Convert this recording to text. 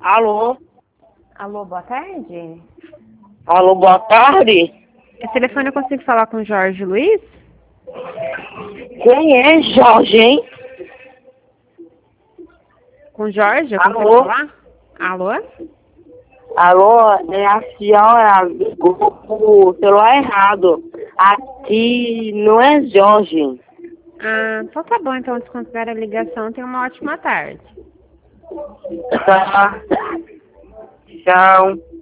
Alô? Alô, boa tarde. Alô, boa tarde? Esse telefone eu consigo falar com o Jorge Luiz? Quem é Jorge, hein? Com o Jorge, eu consigo Alô? falar? Alô? Alô, é a senhora ligou pro celular errado. Aqui não é Jorge. Ah, então tá bom, então desconsidera a ligação. Tenha uma ótima tarde. Tá. Tchau.